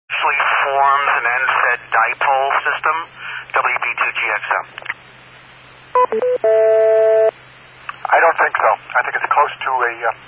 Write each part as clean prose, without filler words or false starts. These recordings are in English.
actually forms an end-fed dipole system, WB2GXM? I don't think so. I think it's close to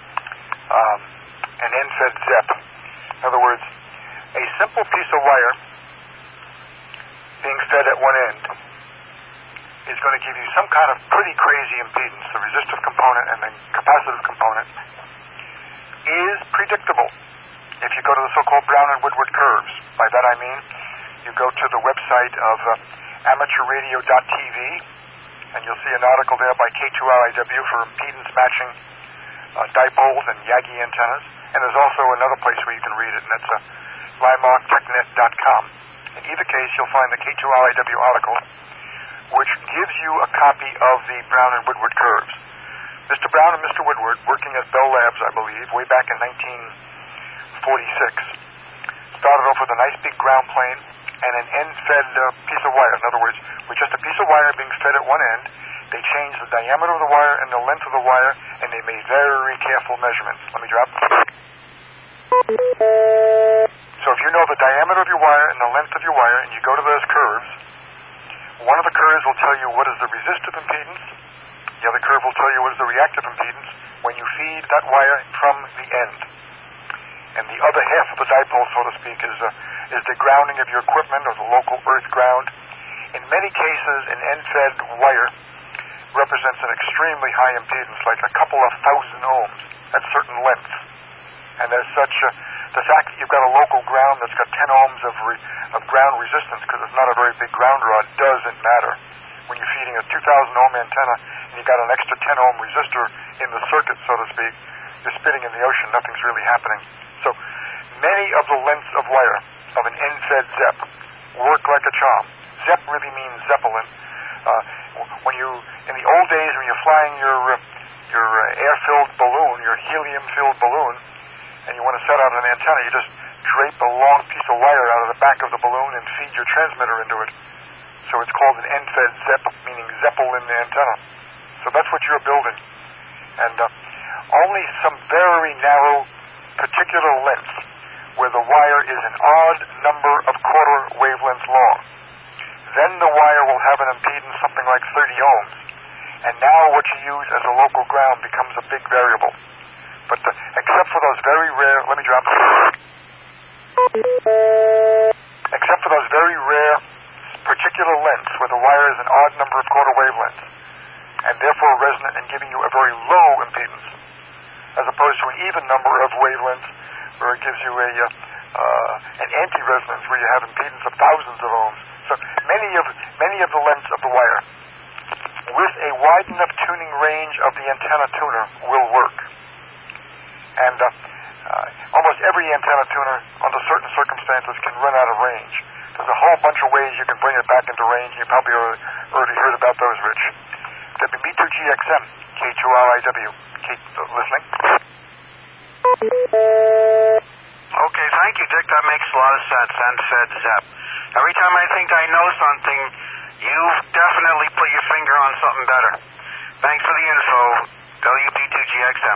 an end-fed ZEP. In other words, a simple piece of wire being fed at one end is going to give you some kind of pretty crazy impedance. The resistive component and the capacitive component is predictable if you go to the so-called Brown and Woodward curves. By that I mean you go to the website of amateurradio.tv and you'll see an article there by K2RIW for impedance matching dipoles and Yagi antennas. And there's also another place where you can read it, and that's LimarkTechNet.com. In either case, you'll find the K2RIW article, which gives you a copy of the Brown and Woodward curves. Mr. Brown and Mr. Woodward, working at Bell Labs, I believe, way back in 1946, started off with a nice big ground plane and an end-fed piece of wire. In other words, with just a piece of wire being fed at one end, they changed the diameter of the wire and the length of the wire, and they made very careful measurements. Let me drop. So if you know the diameter of your wire and the length of your wire, and you go to those curves, one of the curves will tell you what is the resistive impedance. The other curve will tell you what is the reactive impedance when you feed that wire from the end. And the other half of the dipole, so to speak, is the grounding of your equipment or the local earth ground. In many cases, an end-fed wire represents an extremely high impedance, like a couple of thousand ohms at certain lengths. And as such, the fact that you've got a local ground that's got 10 ohms of ground resistance, because it's not a very big ground rod, doesn't matter. When you're feeding a 2,000 ohm antenna and you've got an extra 10 ohm resistor in the circuit, so to speak, you're spitting in the ocean, nothing's really happening. So many of the lengths of wire of an end-fed ZEP work like a charm. ZEP really means Zeppelin. In the old days when you're flying your air-filled balloon, your helium-filled balloon, and you want to set out an antenna, you just drape a long piece of wire out of the back of the balloon and feed your transmitter into it. So it's called an end-fed ZEP, meaning Zeppelin antenna. So that's what you're building. And only some very narrow, particular lengths where the wire is an odd number of quarter wavelengths long. Then the wire will have an impedance something like 30 ohms. And now what you use as a local ground becomes a big variable. But except for those very rare, let me drop. Except for those very rare particular lengths where the wire is an odd number of quarter wavelengths, and therefore resonant and giving you a very low impedance, as opposed to an even number of wavelengths where it gives you an anti-resonance where you have impedance of thousands of ohms. So many of the lengths of the wire with a wide enough tuning range of the antenna tuner will work. And almost every antenna tuner, under certain circumstances, can run out of range. There's a whole bunch of ways you can bring it back into range. You probably already heard about those, Rich. WB2GXM, K2RIW. Keep listening. Okay, thank you, Dick. That makes a lot of sense. End-fed ZEP. Every time I think I know something, you've definitely put your finger on something better. Thanks for the info, WB2GXM.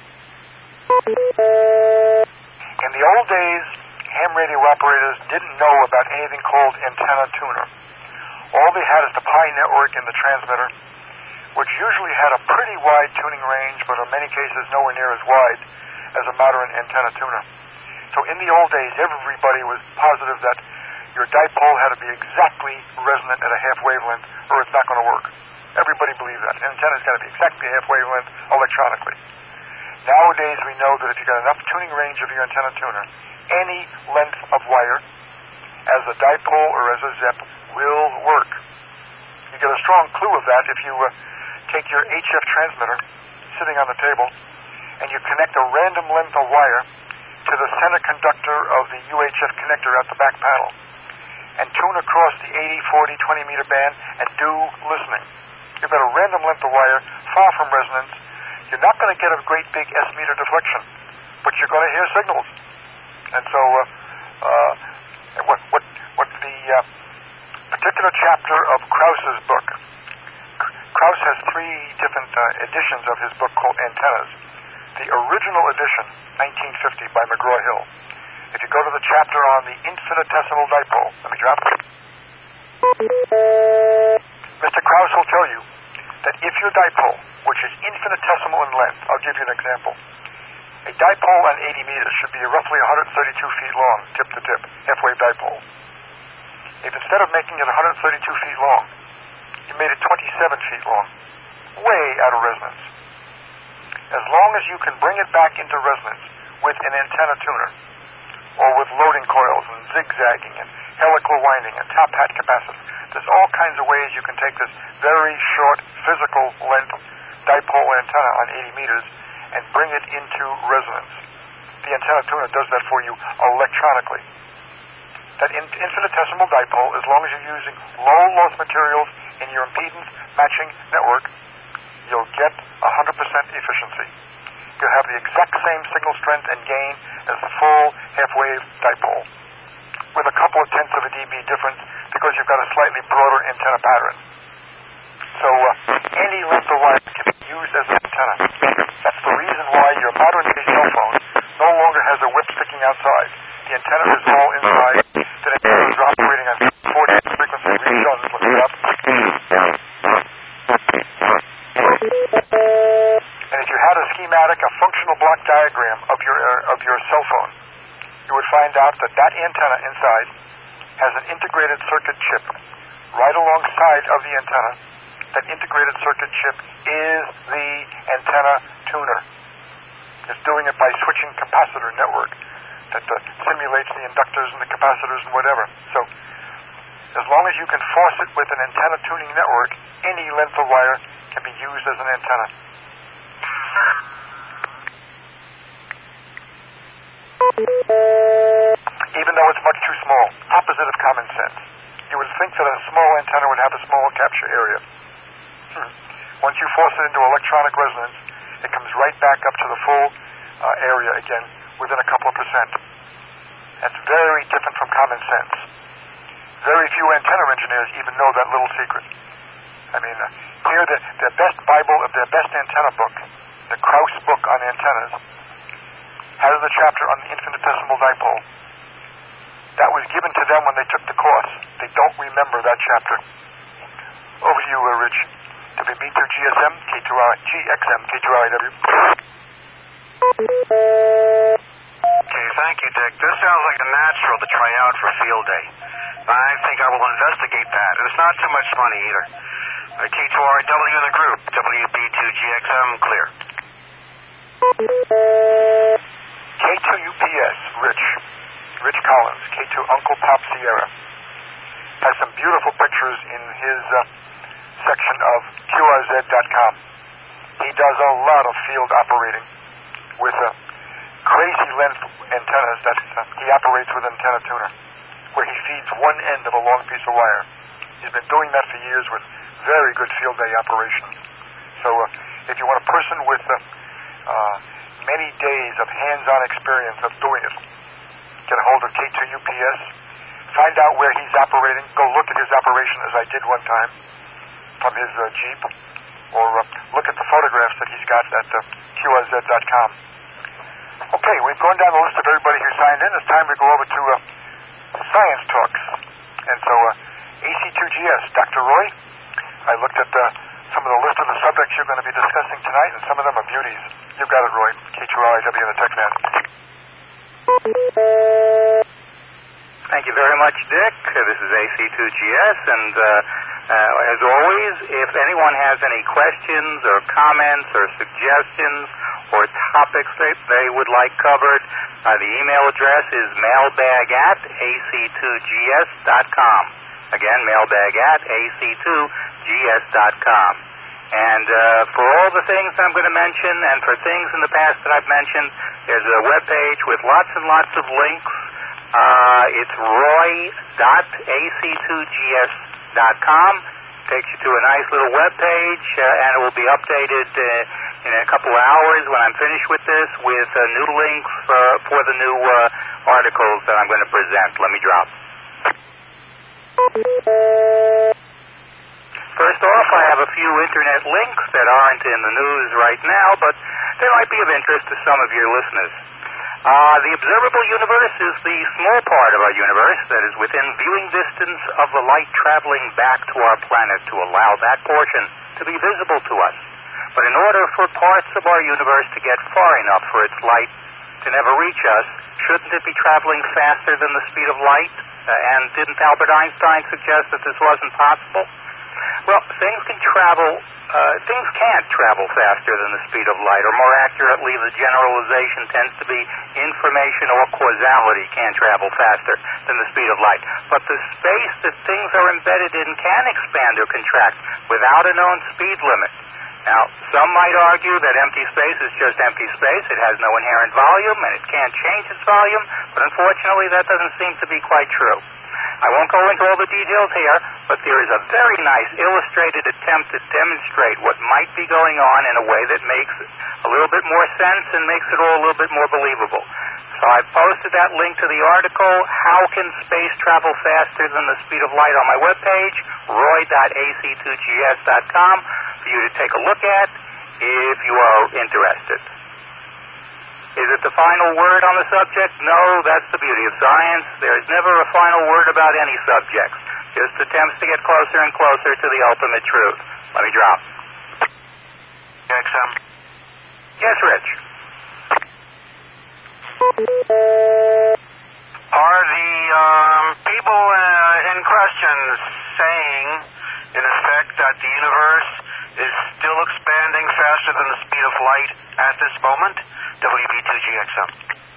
In the old days, ham radio operators didn't know about anything called antenna tuner. All they had is the Pi network and the transmitter, which usually had a pretty wide tuning range, but in many cases nowhere near as wide as a modern antenna tuner. So in the old days, everybody was positive that your dipole had to be exactly resonant at a half wavelength, or it's not going to work. Everybody believed that. An antenna's got to be exactly half wavelength electronically. Nowadays, we know that if you've got enough tuning range of your antenna tuner, any length of wire, as a dipole or as a ZEP, will work. You get a strong clue of that if you take your HF transmitter sitting on the table and you connect a random length of wire to the center conductor of the UHF connector at the back panel and tune across the 80, 40, 20 meter band and do listening. You've got a random length of wire far from resonance. You're not going to get a great big S-meter deflection, but you're going to hear signals. And so what the particular chapter of Krauss's book, Krauss has three different editions of his book called Antennas. The original edition, 1950, by McGraw-Hill, If you go to the chapter on the infinitesimal dipole, let me drop it. Mr. Krauss will tell you that if your dipole, which is infinitesimal in length, I'll give you an example. A dipole on 80 meters should be roughly 132 feet long, tip to tip, halfwave dipole. If instead of making it 132 feet long, you made it 27 feet long, way out of resonance. As long as you can bring it back into resonance with an antenna tuner, or with loading coils and zigzagging and helical winding and top hat capacitance, there's all kinds of ways you can take this very short physical length dipole antenna on 80 meters and bring it into resonance. The antenna tuner does that for you electronically. That infinitesimal dipole, as long as you're using low loss materials in your impedance matching network, you'll get 100% efficiency. You'll have the exact same signal strength and gain as the full half-wave dipole, with a couple of tenths of a dB difference because you've got a slightly broader antenna pattern. So any length of wire can be used as an antenna. That's the reason why your modern-day cell phone no longer has a whip sticking outside. The antenna is all inside. The antenna is operating on 40 frequency reshuns. Look it up. And if you had a schematic, a functional block diagram of your cell phone, you would find out that that antenna inside has an integrated circuit chip right alongside of the antenna. That integrated circuit chip is the antenna tuner. It's doing it by switching capacitor network that simulates the inductors and the capacitors and whatever. So as long as you can force it with an antenna tuning network, any length of wire can be used as an antenna. Even though it's much too small, opposite of common sense. You would think that a small antenna would have a small capture area. Once you force it into electronic resonance, it comes right back up to the full area again within a couple of percent. That's very different from common sense. Very few antenna engineers even know that little secret. I mean, here their best Bible of their best antenna book, the Krauss book on antennas, has the chapter on the infinitesimal dipole. That was given to them when they took the course. They don't remember that chapter. Over to you, Rich. WB2GSM, K2GXM, K2RIW. Okay, thank you, Dick. This sounds like a natural to try out for field day. I think I will investigate that. And it's not too much money either. K2RIW in the group. WB2GXM, clear. K2UPS, Rich Collins, K2 Uncle Pop Sierra, has some beautiful pictures in his section of QRZ.com. He does a lot of field operating with crazy length antennas that he operates with an antenna tuner, where he feeds one end of a long piece of wire. He's been doing that for years with very good field day operations. So if you want a person with many days of hands-on experience of doing it, get a hold of K2UPS, find out where he's operating, go look at his operation as I did one time from his Jeep, or look at the photographs that he's got at QRZ.com. Okay, we've gone down the list of everybody who signed in. It's time to go over to Science Talks. And so AC2GS, Dr. Roy, I looked at some of the list of the subjects you're going to be discussing tonight, and some of them are beauties. You've got it, Roy. K2RIW and the Tech Man. Thank you very much, Dick. This is AC2GS, and as always, if anyone has any questions or comments or suggestions or topics that they would like covered, the email address is mailbag@ac2gs.com. Again, mailbag@ac2gs.com. And for all the things I'm going to mention, and for things in the past that I've mentioned, there's a webpage with lots and lots of links. It's roy.ac2gs.com. Takes you to a nice little webpage, and it will be updated in a couple of hours when I'm finished with this with new links for the new articles that I'm going to present. Let me drop. First off, I have a few internet links that aren't in the news right now, but they might be of interest to some of your listeners. The observable universe is the small part of our universe that is within viewing distance of the light traveling back to our planet to allow that portion to be visible to us. But in order for parts of our universe to get far enough for its light to never reach us, shouldn't it be traveling faster than the speed of light? And didn't Albert Einstein suggest that this wasn't possible? Well, things can't travel faster than the speed of light, or more accurately, the generalization tends to be information or causality can't travel faster than the speed of light. But the space that things are embedded in can expand or contract without a known speed limit. Now, some might argue that empty space is just empty space. It has no inherent volume, and it can't change its volume, but unfortunately that doesn't seem to be quite true. I won't go into all the details here, but there is a very nice illustrated attempt to demonstrate what might be going on in a way that makes a little bit more sense and makes it all a little bit more believable. So I posted that link to the article, How Can Space Travel Faster Than the Speed of Light, on my webpage, roy.ac2gs.com, for you to take a look at if you are interested. Is it the final word on the subject? No, that's the beauty of science. There's never a final word about any subject. Just attempts to get closer and closer to the ultimate truth. Let me drop. XM. Yes, Rich. Are the people in question saying, in effect, that the universe is still expanding faster than the speed of light at this moment? WB2GXM.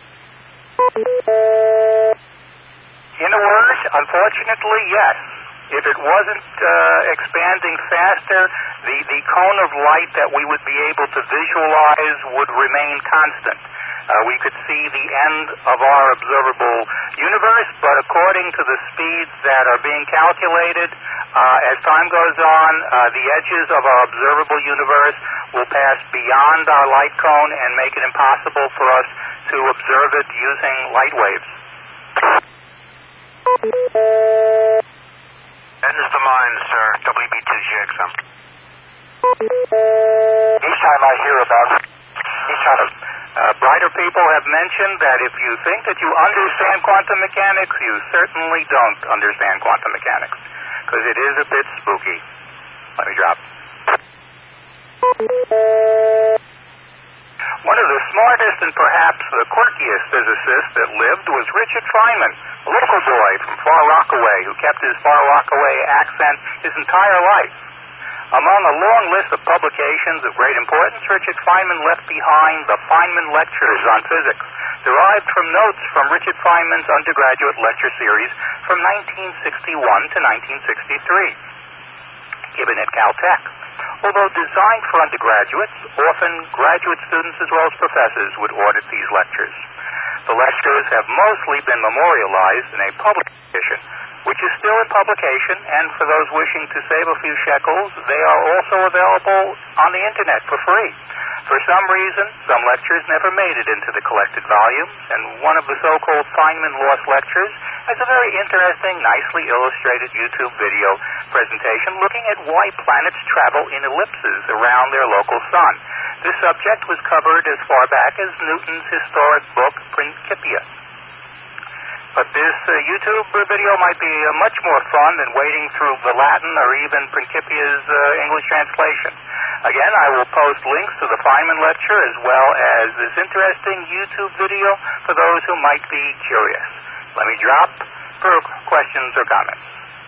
In a word, unfortunately, yes. If it wasn't expanding faster, the cone of light that we would be able to visualize would remain constant. We could see the end of our observable universe, but according to the speeds that are being calculated, as time goes on, the edges of our observable universe will pass beyond our light cone and make it impossible for us to observe it using light waves. Ends the mind, sir. WB2GXM. Each time I hear about it, brighter people have mentioned that if you think that you understand quantum mechanics, you certainly don't understand quantum mechanics, because it is a bit spooky. Let me drop. One of the smartest and perhaps the quirkiest physicists that lived was Richard Feynman, a local boy from Far Rockaway who kept his Far Rockaway accent his entire life. Among a long list of publications of great importance, Richard Feynman left behind the Feynman Lectures on Physics, derived from notes from Richard Feynman's undergraduate lecture series from 1961 to 1963, given at Caltech. Although designed for undergraduates, often graduate students as well as professors would audit these lectures. The lectures have mostly been memorialized in a public edition, which is still in publication, and for those wishing to save a few shekels, they are also available on the internet for free. For some reason, some lectures never made it into the collected volumes, and one of the so-called Feynman Lost Lectures has a very interesting, nicely illustrated YouTube video presentation looking at why planets travel in ellipses around their local sun. This subject was covered as far back as Newton's historic book, Principia. But this YouTube video might be much more fun than wading through the Latin or even Principia's English translation. Again, I will post links to the Feynman lecture as well as this interesting YouTube video for those who might be curious. Let me drop for questions or comments.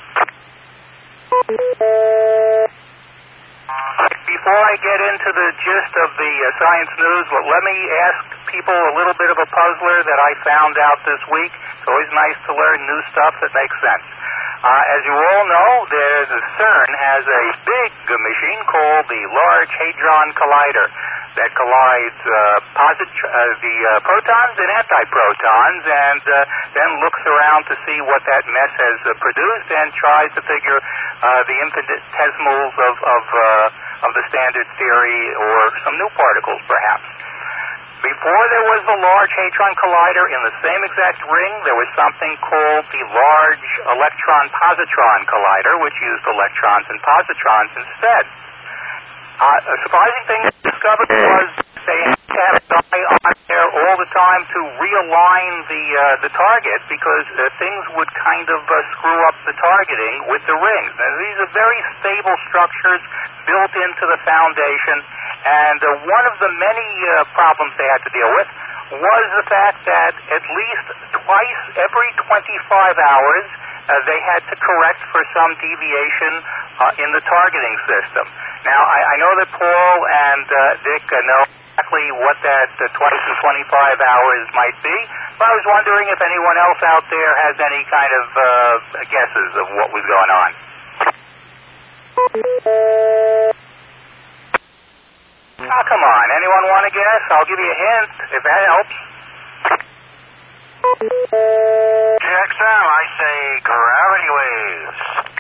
Before I get into the gist of the science news, let me ask people a little bit of a puzzler that I found out this week. It's always nice to learn new stuff that makes sense. As you all know, CERN has a big machine called the Large Hadron Collider that collides the protons and antiprotons, and then looks around to see what that mess has produced and tries to figure the infinitesimals of the standard theory or some new particles, perhaps. Before there was the Large Hadron Collider, in the same exact ring, there was something called the Large Electron Positron Collider, which used electrons and positrons instead. A surprising thing they discovered was they had a guy on there all the time to realign the target because things would kind of screw up the targeting with the rings. Now, these are very stable structures built into the foundation, and one of the many problems they had to deal with was the fact that at least twice every 25 hours they had to correct for some deviation in the targeting system. Now, I know that Paul and Dick know exactly what that twice in 25 hours might be, but I was wondering if anyone else out there has any kind of guesses of what was going on. Oh, come on. Anyone want to guess? I'll give you a hint, if that helps. GXM, I say gravity waves.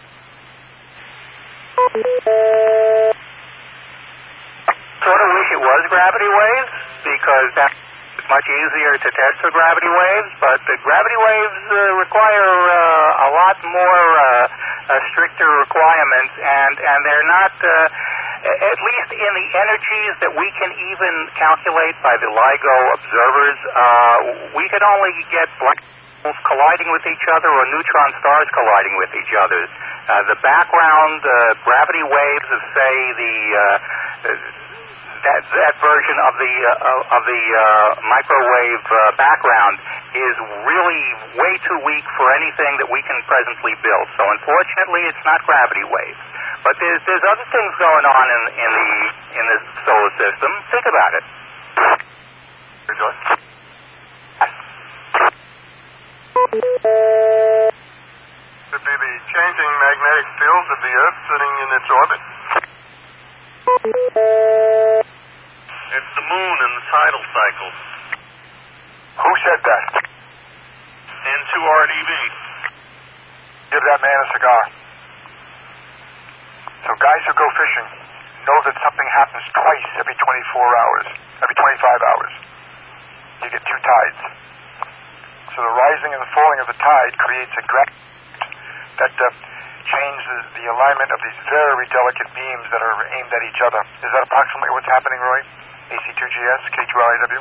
Sort of wish it was gravity waves, because that's much easier to test for gravity waves, but the gravity waves require a lot more stricter requirements, and they're not, at least in the energies that we can even calculate by the LIGO observers, we can only get black holes colliding with each other or neutron stars colliding with each other. The background gravity waves of, say, that version of the microwave background is really way too weak for anything that we can presently build. So unfortunately, it's not gravity waves. But there's other things going on in the solar system. Think about it. Could be the changing magnetic field of the Earth sitting in its orbit. It's the moon and the tidal cycles. Who said that? N2RDB. Give that man a cigar. So guys who go fishing know that something happens twice every 24 hours, every 25 hours. You get two tides. So the rising and the falling of the tide creates a gravity that changes the alignment of these very delicate beams that are aimed at each other. Is that approximately what's happening, Roy? AC2GS, K2LAW?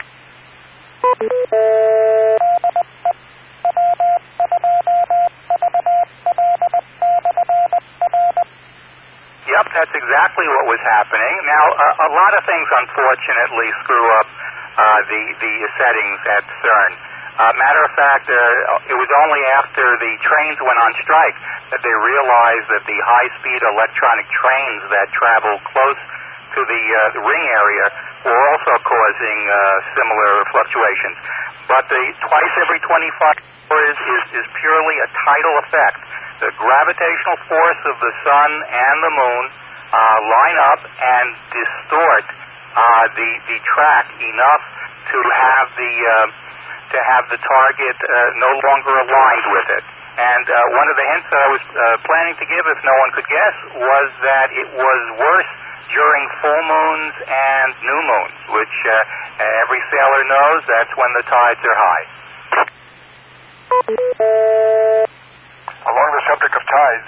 Yep, that's exactly what was happening. Now, a lot of things, unfortunately, screw up the settings at CERN. Matter of fact, it was only after the trains went on strike that they realized that the high-speed electronic trains that travel close to the ring area were also causing similar fluctuations. But the twice every 25 hours is purely a tidal effect. The gravitational force of the sun and the moon line up and distort the track enough to have the target no longer aligned with it. And one of the hints that I was planning to give, if no one could guess, was that it was worse during full moons and new moons, which every sailor knows that's when the tides are high. Along the subject of tides,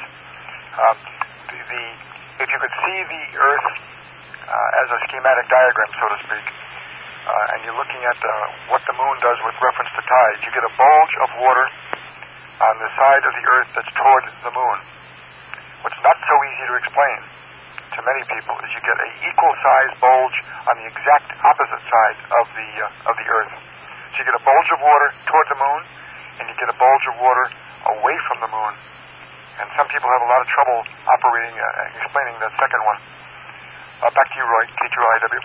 if you could see the Earth as a schematic diagram, so to speak, and you're looking at what the moon does with reference to tides, you get a bulge of water on the side of the Earth that's toward the moon. What's not so easy to explain to many people is you get an equal-sized bulge on the exact opposite side of the Earth. So you get a bulge of water toward the moon, and you get a bulge of water away from the moon. And some people have a lot of trouble explaining that second one. Back to you, Roy, K2LAW.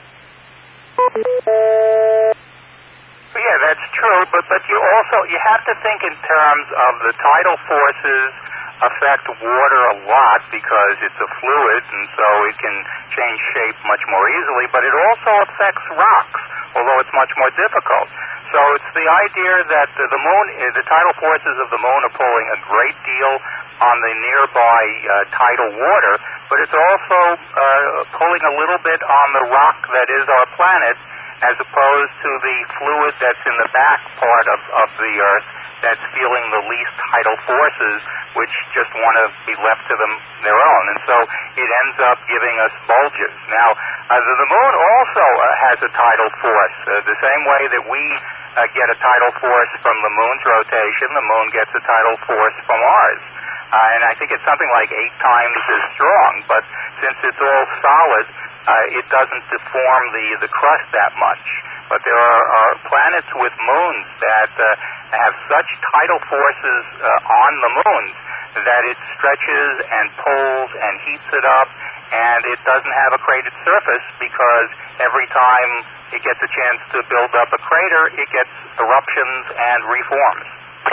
Yeah, that's true, but you have to think in terms of the tidal forces affect water a lot because it's a fluid and so it can change shape much more easily, but it also affects rocks, although it's much more difficult. So it's the idea that the moon, the tidal forces of the moon are pulling a great deal on the nearby tidal water, but it's also pulling a little bit on the rock that is our planet, as opposed to the fluid that's in the back part of the Earth that's feeling the least tidal forces which just want to be left to their own. And so it ends up giving us bulges. Now, the moon also has a tidal force. The same way that we get a tidal force from the moon's rotation, the moon gets a tidal force from ours. And I think it's something like 8 times as strong. But since it's all solid, it doesn't deform the crust that much. But there are planets with moons that have such tidal forces on the moon that it stretches and pulls and heats it up, and it doesn't have a cratered surface because every time it gets a chance to build up a crater, it gets eruptions and reforms.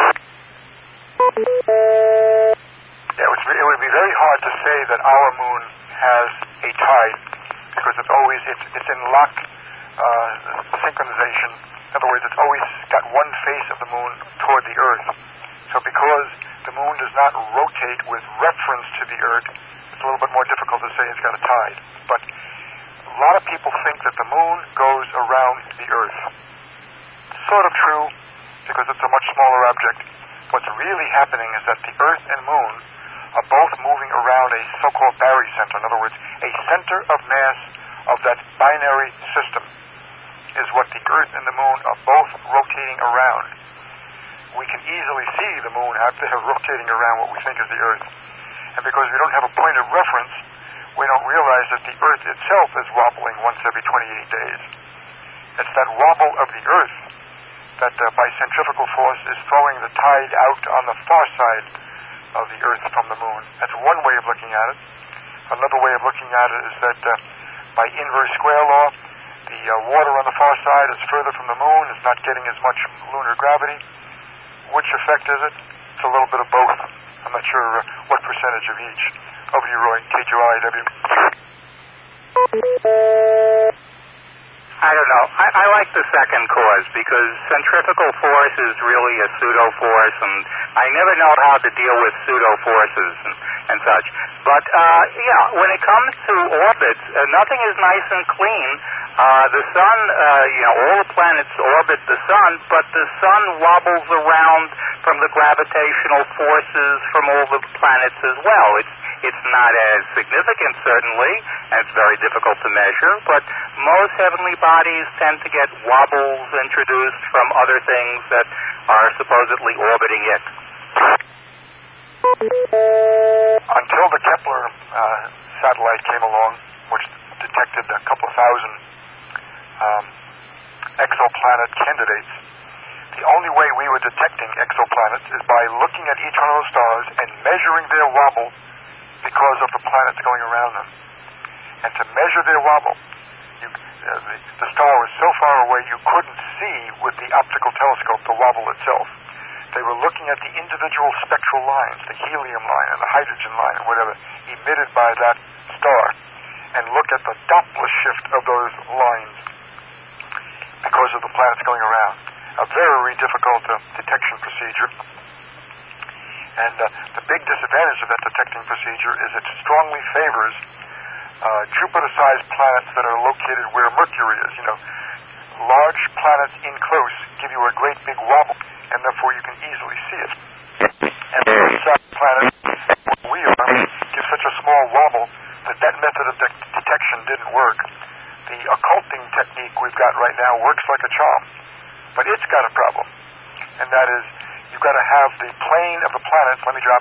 Yeah, it would be very hard to say that our moon has a tide because it's in lock synchronization. In other words, it's always got one face of the moon toward the Earth. So because the moon does not rotate with reference to the Earth, it's a little bit more difficult to say it's got a tide. But a lot of people think that the moon goes around the Earth. Sort of true, because it's a much smaller object. What's really happening is that the Earth and moon are both moving around a so-called barycenter. In other words, a center of mass of that binary system is what the Earth and the moon are both rotating around. We can easily see the moon out there rotating around what we think is the Earth. And because we don't have a point of reference, we don't realize that the Earth itself is wobbling once every 28 days. It's that wobble of the Earth that by centrifugal force is throwing the tide out on the far side of the Earth from the moon. That's one way of looking at it. Another way of looking at it is that by inverse square law, the water on the far side is further from the moon. It's not getting as much lunar gravity. Which effect is it? It's a little bit of both. I'm not sure what percentage of each. Over to you, Roy, KGRIW. I don't know. I like the second cause because centrifugal force is really a pseudo-force, and I never know how to deal with pseudo-forces and such. But, when it comes to orbits, nothing is nice and clean. The sun, all the planets orbit the sun, but the sun wobbles around from the gravitational forces from all the planets as well. It's not as significant, certainly, and it's very difficult to measure, but most heavenly bodies tend to get wobbles introduced from other things that are supposedly orbiting it. Until the Kepler satellite came along, which detected a couple of thousand exoplanet candidates, the only way we were detecting exoplanets is by looking at each one of those stars and measuring their wobble because of the planets going around them. And to measure their wobble, the star was so far away you couldn't see with the optical telescope the wobble itself. They were looking at the individual spectral lines, the helium line and the hydrogen line and whatever, emitted by that star, and look at the Doppler shift of those lines because of the planets going around. A very difficult detection procedure. And the big disadvantage of that detecting procedure is it strongly favors Jupiter-sized planets that are located where Mercury is. Large planets in close give you a great big wobble, and therefore you can easily see it. And the small planets, where we are, give such a small wobble that method of detection didn't work. The occulting technique we've got right now works like a charm, but it's got a problem, and that is you've got to have the plane of the planets. Let me drop.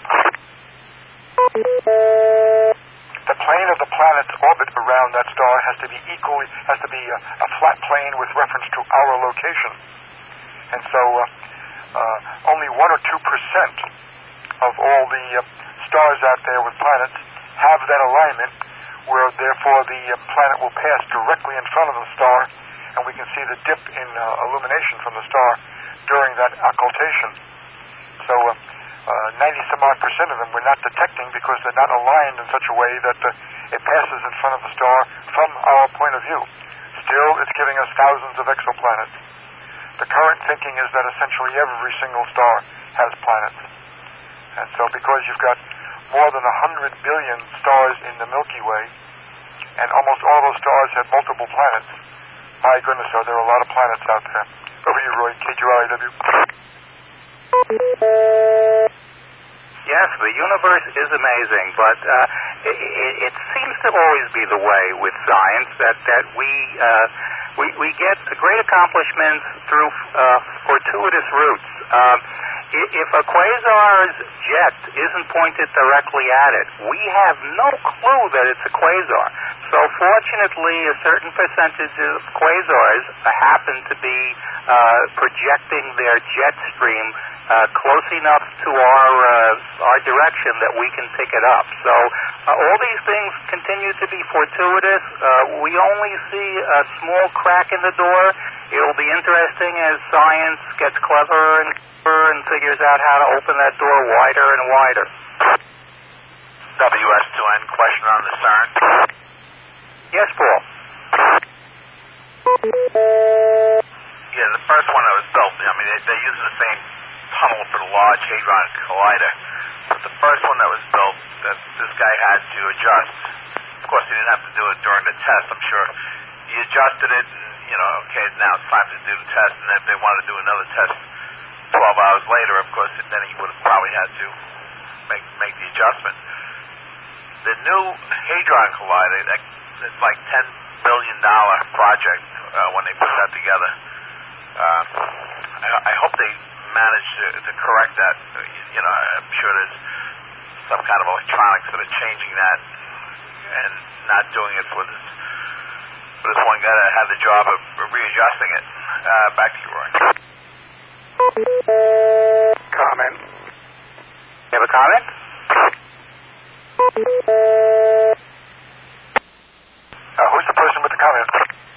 The plane of the planet's orbit around that star has to be a flat plane with reference to our location, and so only 1 or 2% of all the stars out there with planets have that alignment, where therefore the planet will pass directly in front of the star, and we can see the dip in illumination from the star during that occultation. So 90-some-odd% of them we're not detecting because they're not aligned in such a way that it passes in front of the star from our point of view. Still, it's giving us thousands of exoplanets. The current thinking is that essentially every single star has planets. And so because you've got more than 100 billion stars in the Milky Way, and almost all those stars have multiple planets, my goodness, there are a lot of planets out there. Over to you, Roy, KGRIW. Yes, the universe is amazing, but it seems to always be the way with science that we get great accomplishments through fortuitous routes. If a quasar's jet isn't pointed directly at it, we have no clue that it's a quasar. So fortunately, a certain percentage of quasars happen to be projecting their jet stream close enough to our direction that we can pick it up. So all these things continue to be fortuitous. We only see a small crack in the door. It'll be interesting as science gets cleverer and cleverer and figures out how to open that door wider and wider. WS2N, question on the CERN. Yes, Paul. Yeah, the first one that was built, I mean, they're using the same tunnel for the Large Hadron Collider. But the first one that was built, that this guy had to adjust. Of course, he didn't have to do it during the test, I'm sure. He adjusted it, and, okay, now it's time to do the test, and if they wanted to do another test 12 hours later, of course, then he would have probably had to make the adjustment. The new Hadron Collider, it's like $10 billion project when they put that together. I hope they manage to correct that. I'm sure there's some kind of electronics that are changing that and not doing it for this one guy that had the job of readjusting it. Back to you, Roy. Comment. You have a comment? Who's the person with the comment?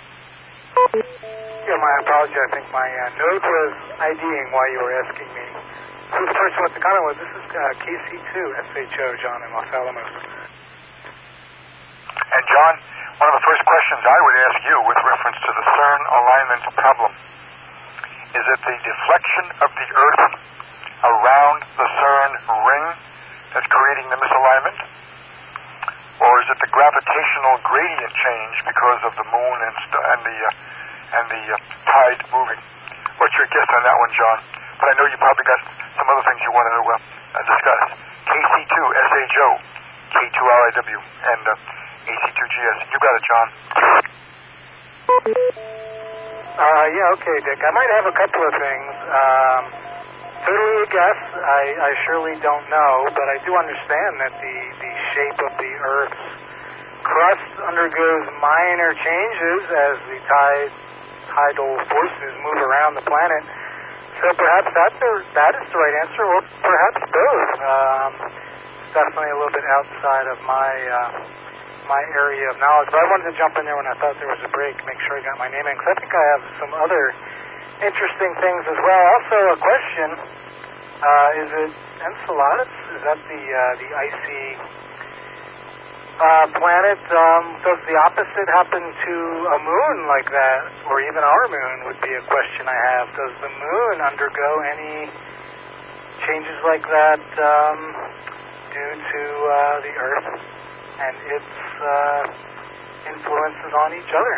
Yeah, my apology. I think my note was IDing while you were asking me who the person with the comment was. This is KC2, SHO, John in Los Alamos. And John, one of the first questions I would ask you with reference to the CERN alignment problem is it the deflection of the Earth around the CERN ring that's creating the misalignment? Or is it the gravitational gradient change because of the moon and the tide moving? What's your guess on that one, John? But I know you probably got some other things you wanted to discuss. KC2, SHO, K2RIW, and AC2GS. You got it, John. Yeah, okay, Dick. I might have a couple of things. Totally a guess. I surely don't know, but I do understand that the shape of the Earth's crust undergoes minor changes as the tidal forces move around the planet. So perhaps that is the right answer, or perhaps both. It's definitely a little bit outside of my area of knowledge, but I wanted to jump in there when I thought there was a break, make sure I got my name in, because I think I have some other interesting things as well. Also, a question: is it Enceladus? Is that the icy planet? Does the opposite happen to a moon like that, or even our moon? Would be a question I have. Does the moon undergo any changes like that due to the Earth and its influences on each other?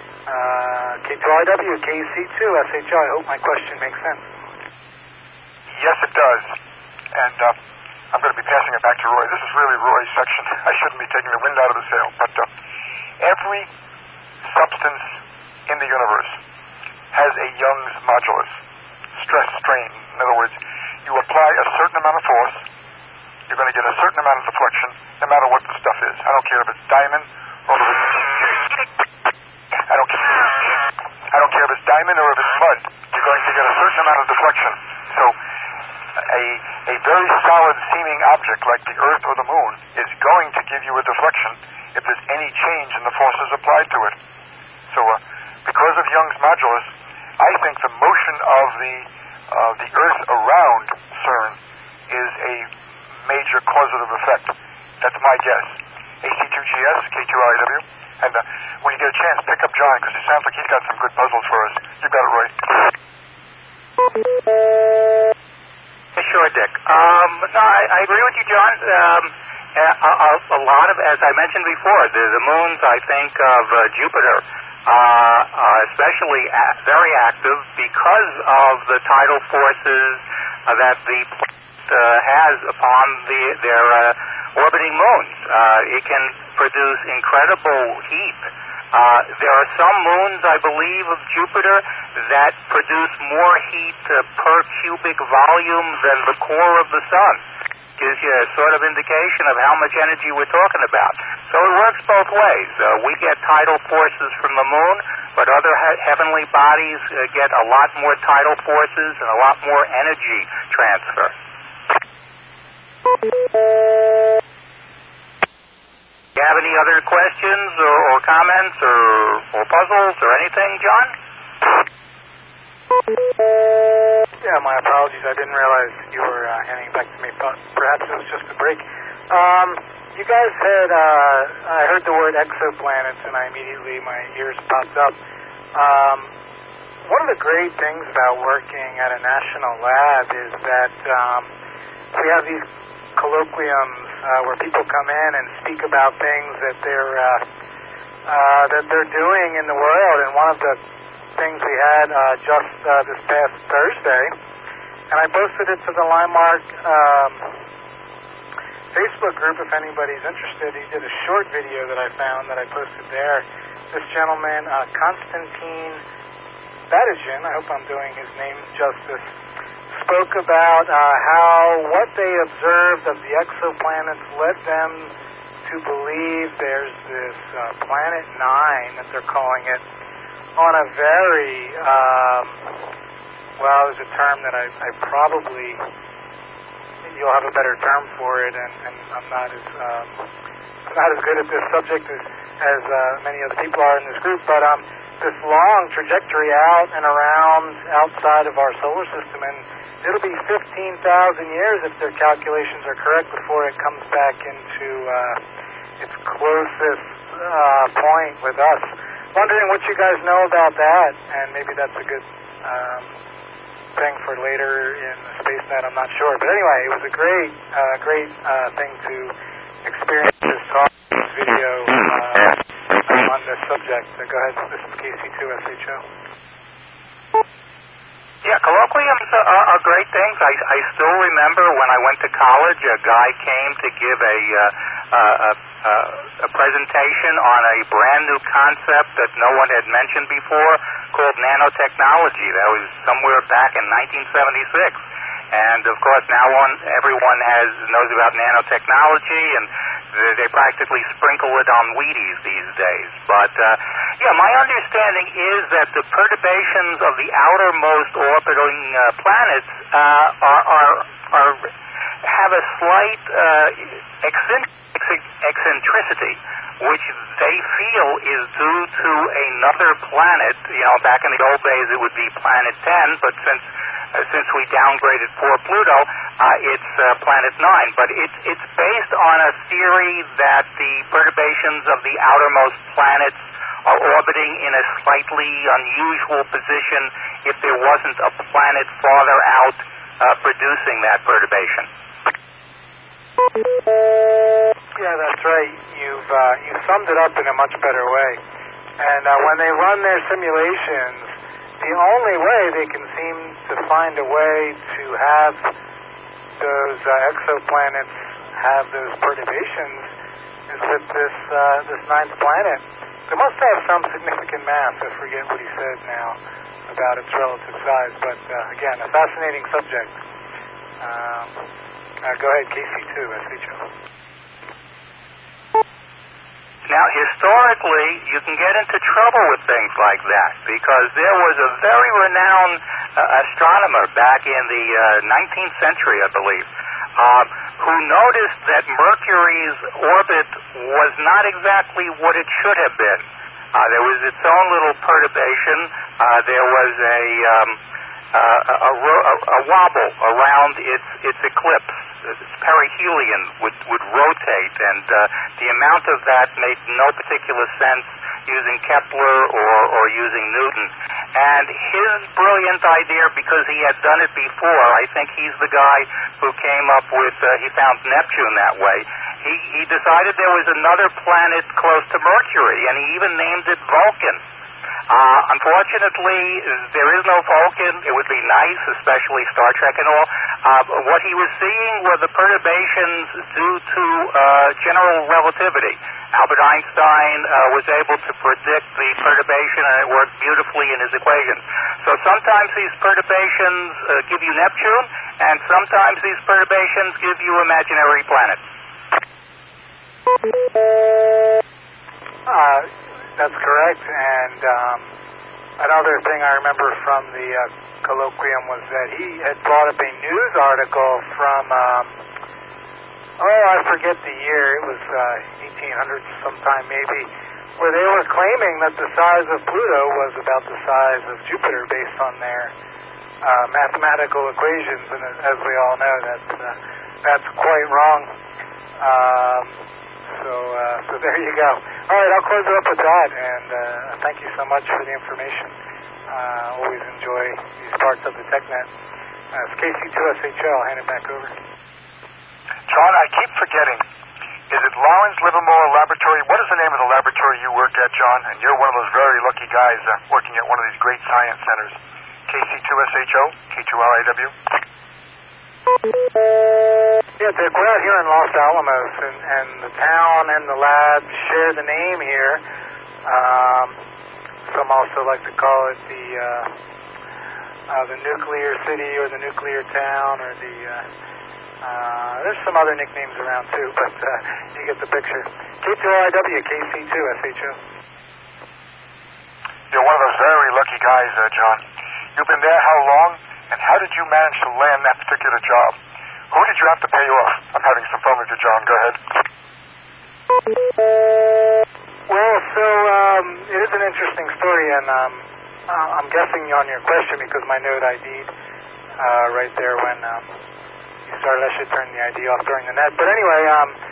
K2RW, KC2, SHO. I hope my question makes sense. Yes, it does. And I'm going to be passing it back to Roy. This is really Roy's section. I shouldn't be taking the wind out of the sail. But every substance in the universe has a Young's modulus, stress strain. In other words, you apply a certain amount of force, you're going to get a certain amount of deflection, no matter what the stuff is. I don't care if it's diamond or if it's... I don't care if it's diamond or if it's mud. You're going to get a certain amount of deflection. So a very solid seeming object like the Earth or the Moon is going to give you a deflection if there's any change in the forces applied to it. So because of Young's modulus, I think the motion of the Earth around CERN is a major causative effect. That's my guess. AC2GS, K2RIW. And when you get a chance, pick up John, because it sounds like he's got some good puzzles for us. You got it, Roy. Sure, Dick. No, I agree with you, John. A lot of, as I mentioned before, the moons, I think, of Jupiter are especially very active because of the tidal forces that the planets has upon their orbiting moons. It can produce incredible heat. There are some moons, I believe, of Jupiter that produce more heat per cubic volume than the core of the sun. Gives you a sort of indication of how much energy we're talking about. So it works both ways. We get tidal forces from the moon, but other heavenly bodies get a lot more tidal forces and a lot more energy transfer. Do you have any other questions or comments or puzzles or anything, John? Yeah, my apologies. I didn't realize you were handing it back to me. Perhaps it was just a break. You guys had, I heard the word exoplanets, and immediately my ears popped up. One of the great things about working at a national lab is that we have these colloquiums where people come in and speak about things that they're doing in the world. And one of the things we had just this past Thursday, and I posted it to the Limemark Facebook group if anybody's interested. He did a short video that I found that I posted there. This gentleman, Konstantin Batygin, I hope I'm doing his name justice, spoke about how what they observed of the exoplanets led them to believe there's this Planet 9 that they're calling it, on a very, well, there's a term that I probably, you'll have a better term for it, and I'm not as good at this subject as many other people are in this group, but this long trajectory out and around outside of our solar system, and it'll be 15,000 years if their calculations are correct before it comes back into its closest point with us. Wondering what you guys know about that, and maybe that's a good thing for later in the SpaceNet, I'm not sure. But anyway, it was a great thing to experience this talk, this video on this subject. Go ahead, this is KC2SHO. Yeah, colloquiums are great things. I still remember when I went to college, a guy came to give a presentation on a brand new concept that no one had mentioned before called nanotechnology. That was somewhere back in 1976. And of course now everyone knows about nanotechnology, and they practically sprinkle it on Wheaties these days. But yeah, my understanding is that the perturbations of the outermost orbiting planets have a slight eccentricity, which they feel is due to another planet. You know, back in the old days it would be Planet 10, but since we downgraded for Pluto, it's Planet 9. But it's based on a theory that the perturbations of the outermost planets are orbiting in a slightly unusual position if there wasn't a planet farther out producing that perturbation. Yeah, that's right. You summed it up in a much better way. And when they run their simulations, the only way they can seem to find a way to have those exoplanets have those perturbations is with this ninth planet. It must have some significant mass. I forget what he said now about its relative size, but again, a fascinating subject. Go ahead, KC2, SHO. Now, historically, you can get into trouble with things like that because there was a very renowned astronomer back in the 19th century, I believe, who noticed that Mercury's orbit was not exactly what it should have been. There was its own little perturbation. There was a wobble around its eclipse. Its perihelion would rotate, and the amount of that made no particular sense using Kepler or using Newton. And his brilliant idea, because he had done it before, I think he's the guy who came up with, he found Neptune that way. He decided there was another planet close to Mercury, and he even named it Vulcan. Unfortunately, there is no Vulcan. It would be nice, especially Star Trek and all. What he was seeing were the perturbations due to general relativity. Albert Einstein was able to predict the perturbation, and it worked beautifully in his equations. So sometimes these perturbations give you Neptune, and sometimes these perturbations give you imaginary planets. That's correct. And another thing I remember from the colloquium was that he had brought up a news article from, I forget the year, it was 1800s sometime maybe, where they were claiming that the size of Pluto was about the size of Jupiter based on their mathematical equations, and as we all know, that's quite wrong. So there you go. All right, I'll close it up with that, and thank you so much for the information. Always enjoy these parts of the TechNet. It's KC2SHL. I'll hand it back over. John, I keep forgetting. Is it Lawrence Livermore Laboratory? What is the name of the laboratory you work at, John? And you're one of those very lucky guys working at one of these great science centers. KC2SHO, K2RIW. Yeah, Dick, we're out here in Los Alamos, and the town and the lab share the name here. Some also like to call it the nuclear city or the nuclear town, or the there's some other nicknames around too, but you get the picture. K2RIW, KC2SHO. You're one of those very lucky guys, John. You've been there how long, and how did you manage to land that particular job? Who did you have to pay off? I'm having some fun with you, John. Go ahead. Well, so it is an interesting story, and I'm guessing on your question because my note ID'd right there when you started. I should turn the ID off during the net. But anyway,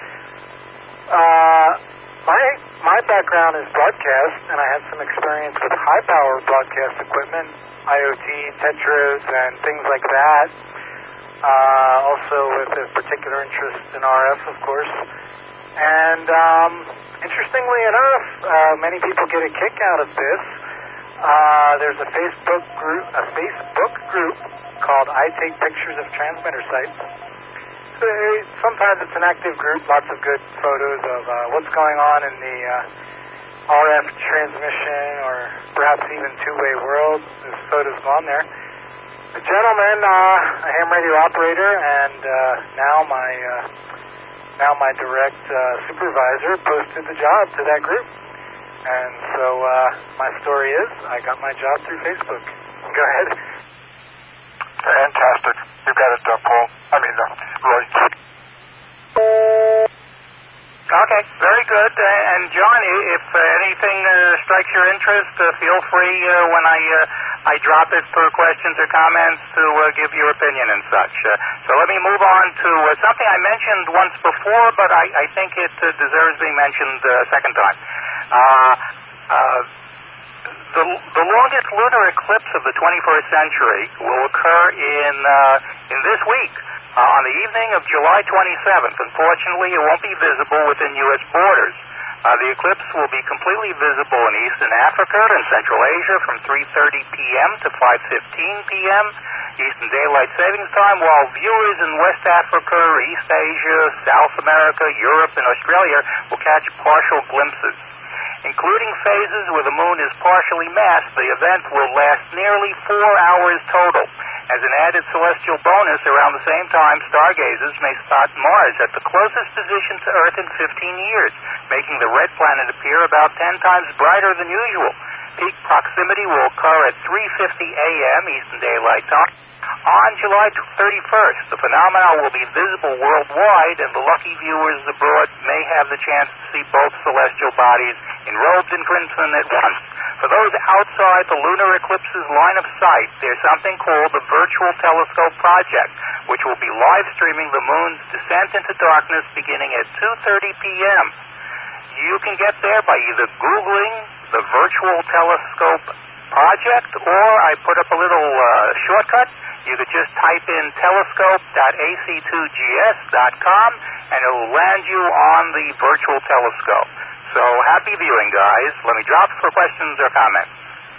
my background is broadcast, and I had some experience with high-power broadcast equipment, IoT, tetras, and things like that. Also with a particular interest in RF, of course. And interestingly enough, many people get a kick out of this. There's a Facebook group called I Take Pictures of Transmitter Sites. Sometimes it's an active group, lots of good photos of what's going on in the RF transmission or perhaps even two-way world. There's photos on there. A gentleman, a ham radio operator, and now my direct supervisor posted the job to that group. And so my story is I got my job through Facebook. Go ahead. Fantastic. You got it, Paul. Roy. Okay, very good. And John, if anything strikes your interest, feel free when I drop it for questions or comments to give your opinion and such. So let me move on to something I mentioned once before, but I think it deserves being mentioned a second time. The longest lunar eclipse of the 21st century will occur in this week. On the evening of July 27th. Unfortunately, it won't be visible within U.S. borders. The eclipse will be completely visible in Eastern Africa and Central Asia from 3:30 p.m. to 5:15 p.m. Eastern Daylight Savings Time, while viewers in West Africa, East Asia, South America, Europe, and Australia will catch partial glimpses. Including phases where the moon is partially masked, the event will last nearly 4 hours total. As an added celestial bonus, around the same time, stargazers may spot Mars at the closest position to Earth in 15 years, making the red planet appear about 10 times brighter than usual. Peak proximity will occur at 3:50 a.m. Eastern Daylight Time. On July 31st, the phenomenon will be visible worldwide, and the lucky viewers abroad may have the chance to see both celestial bodies enrobed in crimson at once. For those outside the lunar eclipse's line of sight, there's something called the Virtual Telescope Project, which will be live streaming the moon's descent into darkness beginning at 2:30 p.m. You can get there by either Googling the Virtual Telescope Project, or I put up a little shortcut. You could just type in telescope.ac2gs.com, and it will land you on the virtual telescope. So happy viewing, guys. Let me drop for questions or comments.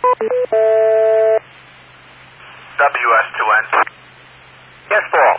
WS2N. Yes, Paul.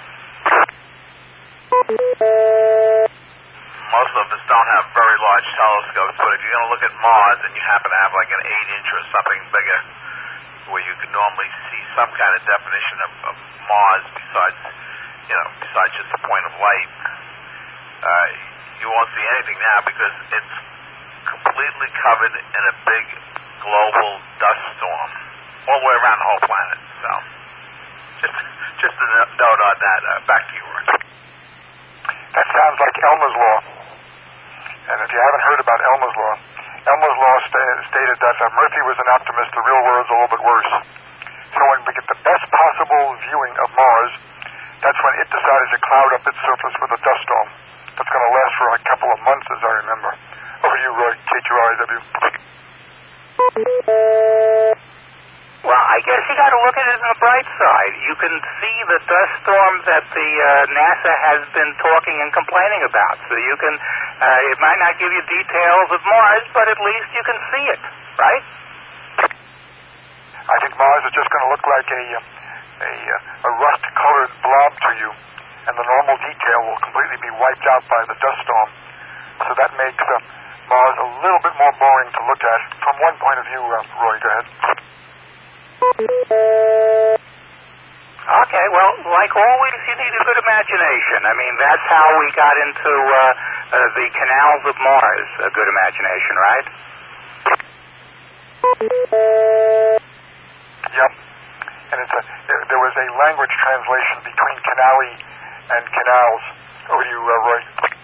Most of us don't have very large telescopes, but if you're going to look at Mars and you happen to have like an 8-inch or something bigger, where you can normally see some kind of definition of Mars besides just a point of light, you won't see anything now because it's completely covered in a big global dust storm all the way around the whole planet. So, just a note on that. Back to you, Roy. That sounds like Elmer's Law. And if you haven't heard about Elmer's Law stated that Murphy was an optimist, the real world's a little bit worse. So when we get the best possible viewing of Mars, that's when it decided to cloud up its surface with a dust storm. That's going to last for a couple of months, as I remember. Over to you, Roy, KQRIW. Well, I guess you got to look at it on the bright side. You can see the dust storm that the NASA has been talking and complaining about. So you can, it might not give you details of Mars, but at least you can see it, right? I think Mars is just going to look like a rust-colored blob to you, and the normal detail will completely be wiped out by the dust storm. So that makes Mars a little bit more boring to look at. From one point of view, Roy, go ahead. Okay, well, like always, you need a good imagination. I mean, that's how we got into the canals of Mars, a good imagination, right? Yep. And there was a language translation between canali and canals. Over to you, Roy.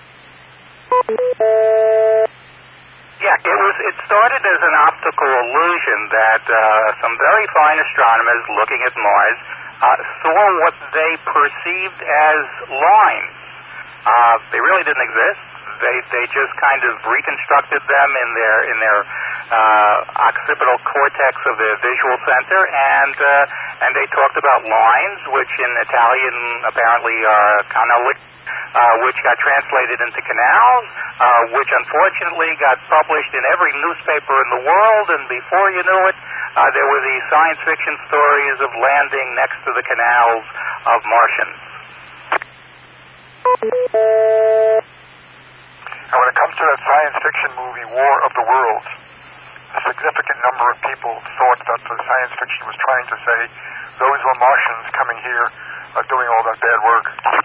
Yeah, it started as an optical illusion that some very fine astronomers looking at Mars saw what they perceived as lines. They really didn't exist. They just kind of reconstructed them in their occipital cortex of the visual center, and they talked about lines, which in Italian apparently are canali, which got translated into canals, which unfortunately got published in every newspaper in the world, and before you knew it, there were these science fiction stories of landing next to the canals of Martians. And when it comes to that science fiction movie, War of the Worlds, a significant number of people thought that the science fiction was trying to say those were Martians coming here doing all that bad work.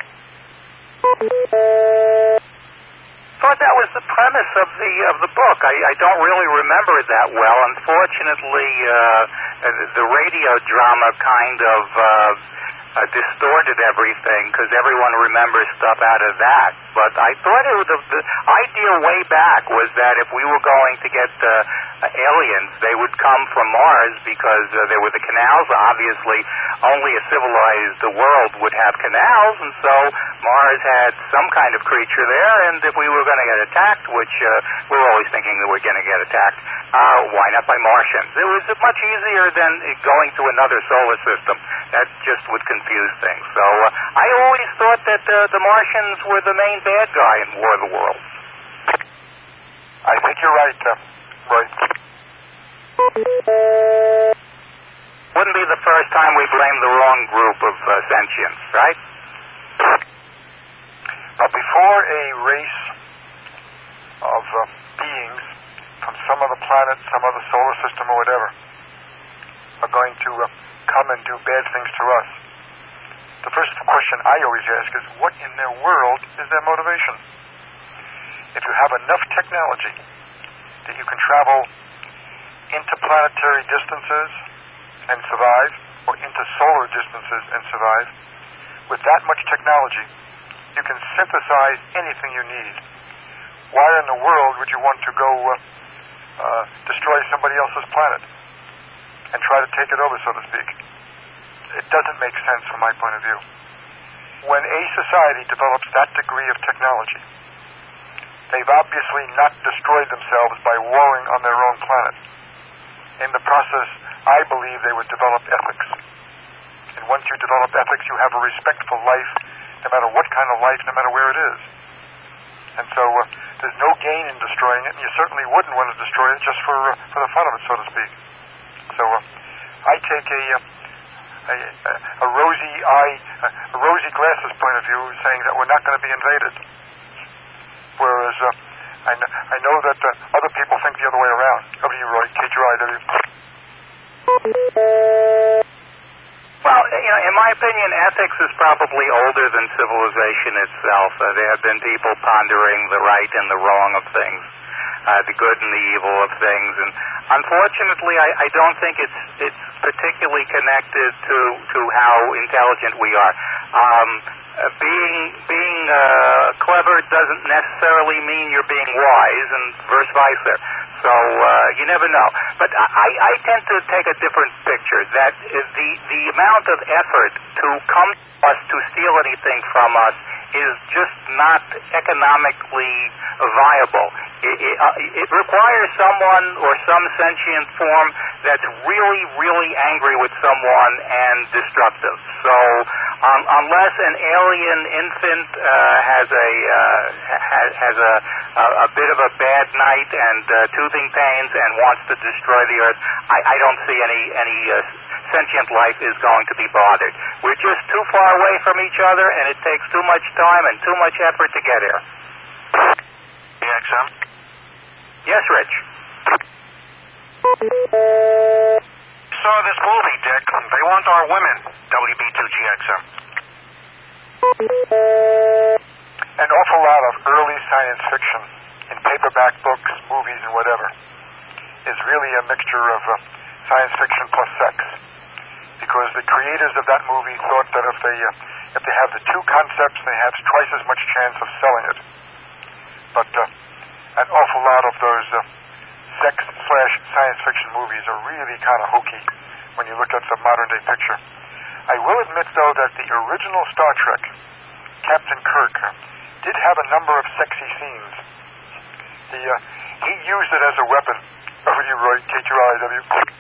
Thought that was the premise of the book. I don't really remember it that well. Unfortunately, the radio drama kind of distorted everything because everyone remembers stuff out of that. But I thought the idea way back was that if we were going to get aliens, they would come from Mars because there were the canals. Obviously, only a civilized world would have canals, and so Mars had some kind of creature there, and if we were going to get attacked, which we're always thinking that we're going to get attacked, why not by Martians? It was much easier than going to another solar system. That just would confuse things. So I always thought that the Martians were the main bad guy in War of the Worlds. I think you're right, Roy. Wouldn't be the first time we blamed the wrong group of sentients, right? But before a race of beings from some other planet, some other solar system or whatever are going to come and do bad things to us, the first question I always ask is, what in their world is their motivation? If you have enough technology that you can travel interplanetary distances and survive, or intersolar distances and survive, with that much technology, you can synthesize anything you need. Why in the world would you want to go destroy somebody else's planet and try to take it over, so to speak? It doesn't make sense from my point of view. When a society develops that degree of technology, they've obviously not destroyed themselves by warring on their own planet. In the process, I believe they would develop ethics. And once you develop ethics, you have a respect for life, no matter what kind of life, no matter where it is. And so there's no gain in destroying it, and you certainly wouldn't want to destroy it just for the fun of it, so to speak. So I take a rosy glasses point of view, saying that we're not going to be invaded. Whereas I know that other people think the other way around. Over to you, Roy. KGRIW. Well, in my opinion, ethics is probably older than civilization itself. There have been people pondering the right and the wrong of things, the good and the evil of things, and unfortunately, I don't think it's particularly connected to how intelligent we are. Being clever doesn't necessarily mean you're being wise, and verse versa. So you never know. But I tend to take a different picture, that the amount of effort to come to us to steal anything from us is just not economically viable. It requires someone or some sentient form that's really, really angry with someone and destructive. So unless an alien infant has a bit of a bad night and toothing pains and wants to destroy the Earth, I don't see any sentient life is going to be bothered. We're just too far away from each other, and it takes too much time and too much effort to get here. GXM? Yes, Rich. Saw this movie, Dick. They want our women. WB2GXM. An awful lot of early science fiction in paperback books, movies, and whatever is really a mixture of science fiction plus sex. Because the creators of that movie thought that if they have the two concepts, they have twice as much chance of selling it. But an awful lot of those sex/science fiction movies are really kind of hokey when you look at the modern day picture. I will admit, though, that the original Star Trek, Captain Kirk, did have a number of sexy scenes. He used it as a weapon. Over to you, Roy. KGRIW.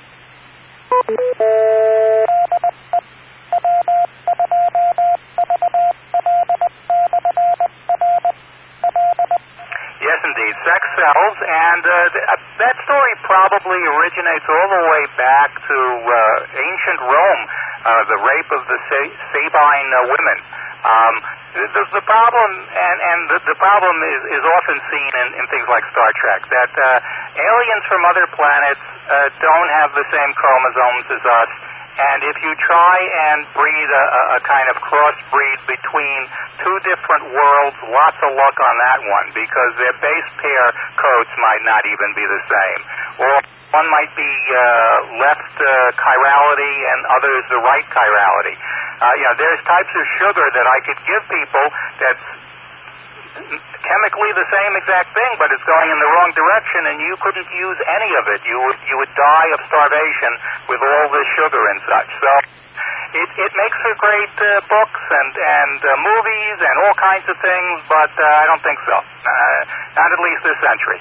Yes, indeed. Sex sells, and that story probably originates all the way back to ancient Rome, the rape of the Sabine women. The problem, and the problem is often seen in things like Star Trek, that aliens from other planets don't have the same chromosomes as us, and if you try and breed a kind of crossbreed between two different worlds, lots of luck on that one, because their base pair codes might not even be the same. Or one might be left chirality and others the right chirality. There's types of sugar that I could give people that's chemically the same exact thing, but it's going in the wrong direction, and you couldn't use any of it. You would die of starvation with all this sugar and such. So it makes for great books and movies and all kinds of things, but I don't think so. Not at least this century.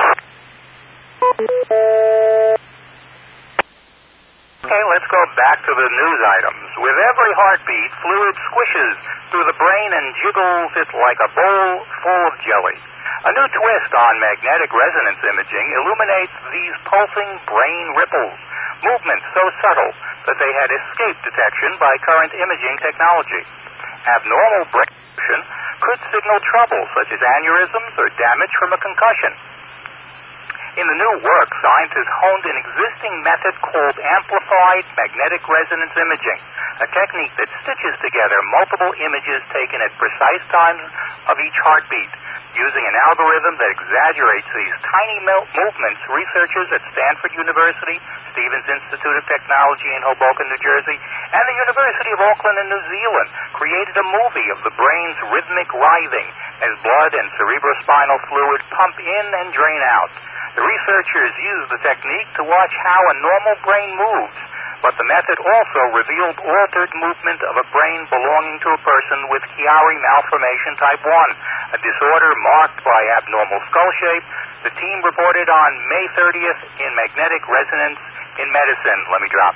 Okay, let's go back to the news items. With every heartbeat, fluid squishes through the brain and jiggles it like a bowl full of jelly. A new twist on magnetic resonance imaging illuminates these pulsing brain ripples, movements so subtle that they had escaped detection by current imaging technology. Abnormal brain motion could signal trouble, such as aneurysms or damage from a concussion. In the new work, scientists honed an existing method called amplified magnetic resonance imaging, a technique that stitches together multiple images taken at precise times of each heartbeat. Using an algorithm that exaggerates these tiny movements, researchers at Stanford University, Stevens Institute of Technology in Hoboken, New Jersey, and the University of Auckland in New Zealand created a movie of the brain's rhythmic writhing as blood and cerebrospinal fluid pump in and drain out. The researchers used the technique to watch how a normal brain moves, but the method also revealed altered movement of a brain belonging to a person with Chiari malformation type 1, a disorder marked by abnormal skull shape. The team reported on May 30th in Magnetic Resonance in Medicine. Let me drop.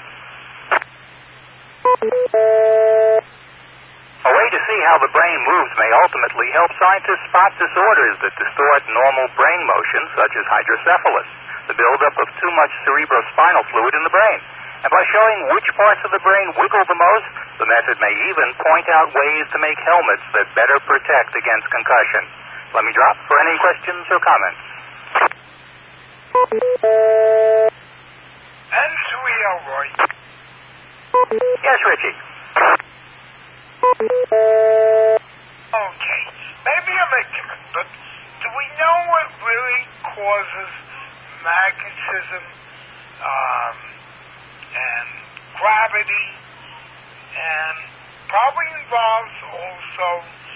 A way to see how the brain moves may ultimately help scientists spot disorders that distort normal brain motion, such as hydrocephalus. the buildup of too much cerebrospinal fluid in the brain. And by showing which parts of the brain wiggle the most, the method may even point out ways to make helmets that better protect against concussion. Let me drop for any questions or comments. And we are right. Yes, Richie. Okay, maybe I'm ignorant, but do we know what really causes magnetism and gravity, and probably involves also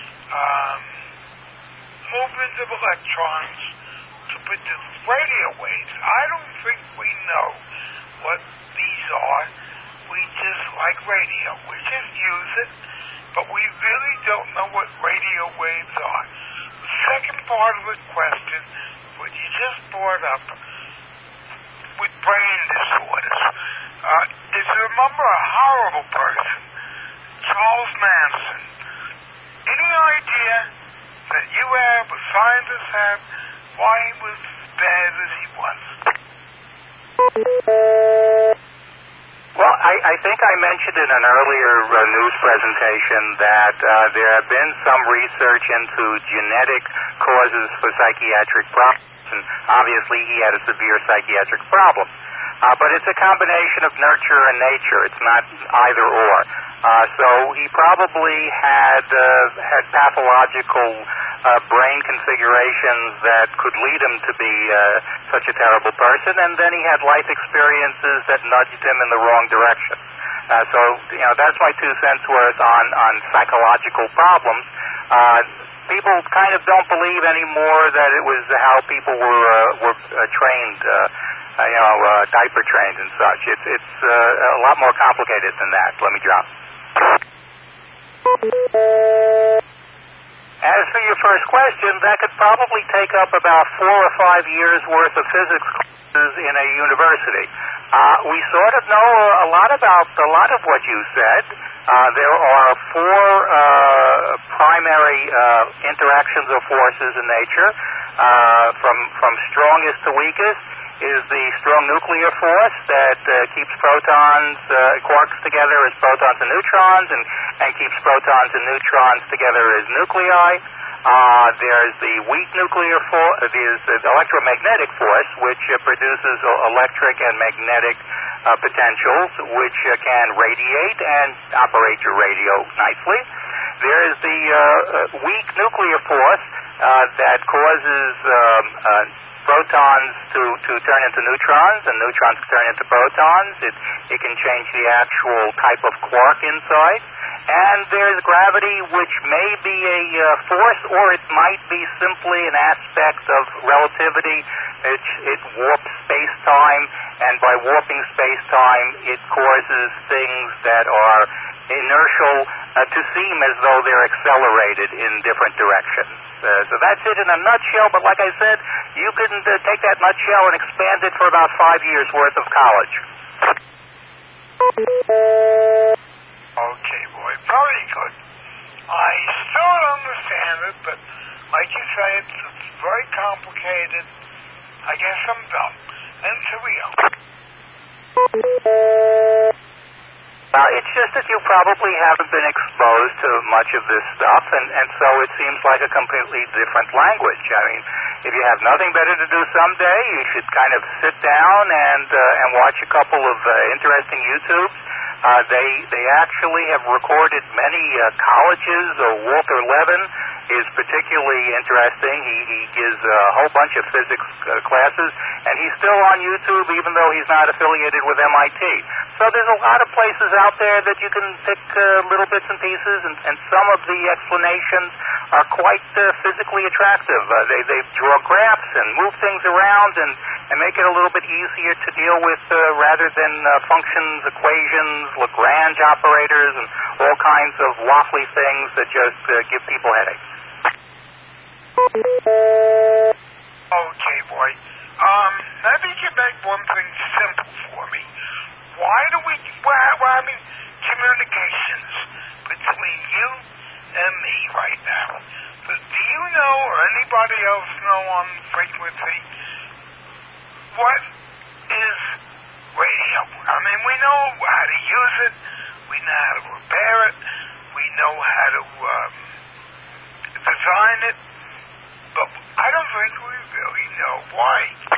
movement of electrons to produce radio waves? I don't think we know what these are. We just like radio. We just use it, but we really don't know what radio waves are. The second part of the question, what you just brought up with brain disorders, is remember a horrible person, Charles Manson. Any idea that you have, or scientists have, why he was as bad as he was? Well, I think I mentioned in an earlier news presentation that there have been some research into genetic causes for psychiatric problems, and obviously he had a severe psychiatric problem. But it's a combination of nurture and nature. It's not either or. So he probably had pathological brain configurations that could lead him to be such a terrible person, and then he had life experiences that nudged him in the wrong direction. So, that's my 2 cents worth on psychological problems. People kind of don't believe anymore that it was how people were trained, diaper trained and such. It's a lot more complicated than that. Let me drop. As for your first question, that could probably take up about 4 or 5 years worth of physics classes in a university. We sort of know a lot about a lot of what you said. There are 4 primary interactions of forces in nature, from strongest to weakest. Is the strong nuclear force that keeps protons, quarks together as protons and neutrons, and keeps protons and neutrons together as nuclei. There's the weak nuclear force, there's the electromagnetic force, which produces electric and magnetic potentials, which can radiate and operate your radio nicely. There's the weak nuclear force that causes protons to turn into neutrons, and neutrons turn into protons. It can change the actual type of quark inside. And there's gravity, which may be a force, or it might be simply an aspect of relativity. It warps space-time, and by warping space-time, it causes things that are inertial to seem as though they're accelerated in different directions. So that's it in a nutshell, but like I said, you can take that nutshell and expand it for about 5 years' worth of college. Okay, boy, very good. I still don't understand it, but like you say, it's very complicated. I guess I'm dumb. And so we are. It's just that you probably haven't been exposed to much of this stuff, and so it seems like a completely different language. I mean, if you have nothing better to do someday, you should kind of sit down and watch a couple of interesting YouTubes. They actually have recorded many colleges. Walter Levin is particularly interesting. He gives a whole bunch of physics classes, and he's still on YouTube even though he's not affiliated with MIT. So there's a lot of places out there that you can pick little bits and pieces, and some of the explanations are quite physically attractive. They draw graphs and move things around and make it a little bit easier to deal with rather than functions, equations, Lagrange operators, and all kinds of waffly things that just give people headaches. Okay, boy. Maybe you can make one thing simple for me. Why do we, communications between you and me right now. But do you know, or anybody else know on frequency, what is radio? I mean, we know how to use it. We know how to repair it. We know how to design it. But I don't think we really know why.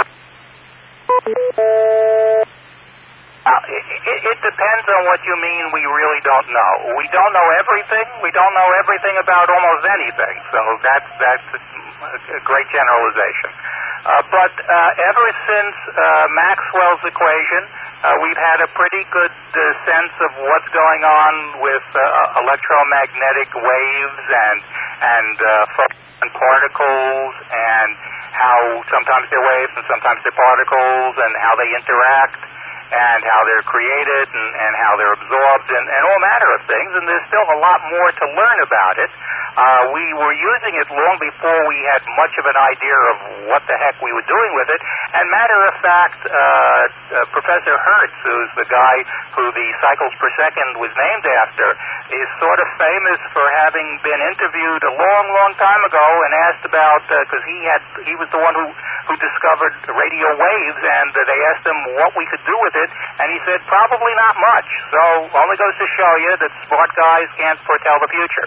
It depends on what you mean we really don't know. We don't know everything. We don't know everything about almost anything. So that's a great generalization. But ever since Maxwell's equation, we've had a pretty good sense of what's going on with electromagnetic waves and particles, and how sometimes they're waves and sometimes they're particles, and how they interact, and how they're created, and how they're absorbed, and all manner of things. And there's still a lot more to learn about it. We were using it long before we had much of an idea of what the heck we were doing with it. And matter of fact, Professor Hertz, who's the guy who the cycles per second was named after, is sort of famous for having been interviewed a long, long time ago and asked about, because he was the one who discovered radio waves, and they asked him what we could do with it, and he said probably not much. So only goes to show you that smart guys can't foretell the future.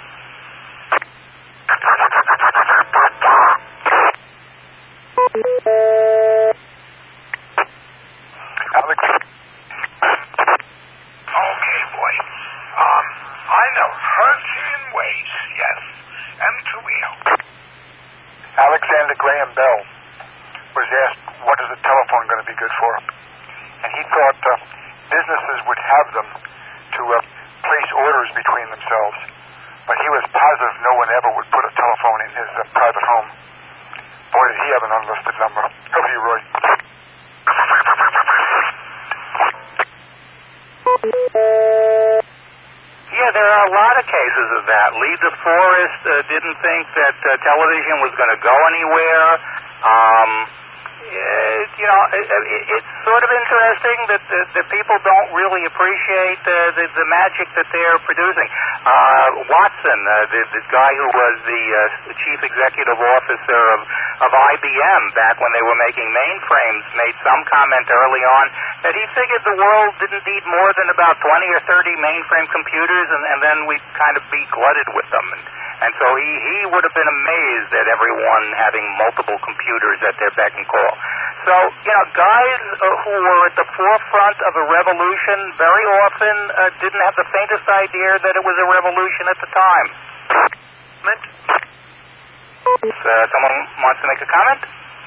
Alex? Okay, boy. I know Hertzian waves, yes. M2E. Alexander Graham Bell was asked, what is the telephone going to be good for? And he thought businesses would have them to place orders between themselves. But he was positive no one ever would put a telephone in his private home. Boy, did he have an unlisted number. Over to you, Roy. Yeah, there are a lot of cases of that. Lee DeForest didn't think that television was going to go anywhere. It's sort of interesting that the people don't really appreciate the magic that they're producing. Watson, the guy who was the chief executive officer of IBM back when they were making mainframes, made some comment early on that he figured the world didn't need more than about 20 or 30 mainframe computers, and then we'd kind of be glutted with them. And so he would have been amazed at everyone having multiple computers at their beck and call. So, guys who were at the forefront of a revolution very often didn't have the faintest idea that it was a revolution at the time. Someone wants to make a comment?